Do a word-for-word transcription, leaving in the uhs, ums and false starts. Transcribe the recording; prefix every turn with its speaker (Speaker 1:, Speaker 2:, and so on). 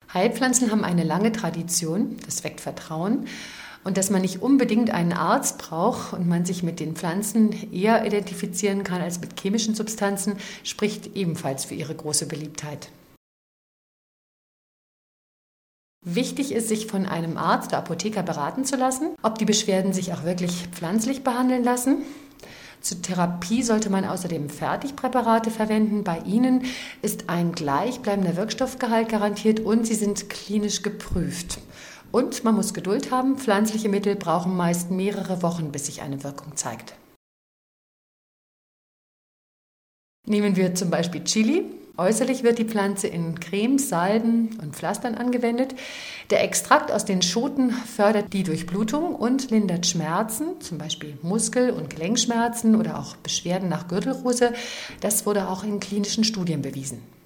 Speaker 1: Heilpflanzen haben eine lange Tradition, das weckt Vertrauen. Und dass man nicht unbedingt einen Arzt braucht und man sich mit den Pflanzen eher identifizieren kann als mit chemischen Substanzen, spricht ebenfalls für ihre große Beliebtheit. Wichtig ist, sich von einem Arzt oder Apotheker beraten zu lassen, ob die Beschwerden sich auch wirklich pflanzlich behandeln lassen. Zur Therapie sollte man außerdem Fertigpräparate verwenden. Bei ihnen ist ein gleichbleibender Wirkstoffgehalt garantiert und sie sind klinisch geprüft. Und man muss Geduld haben. Pflanzliche Mittel brauchen meist mehrere Wochen, bis sich eine Wirkung zeigt. Nehmen wir zum Beispiel Chili. Äußerlich wird die Pflanze in Cremes, Salben und Pflastern angewendet. Der Extrakt aus den Schoten fördert die Durchblutung und lindert Schmerzen, zum Beispiel Muskel- und Gelenkschmerzen oder auch Beschwerden nach Gürtelrose. Das wurde auch in klinischen Studien bewiesen.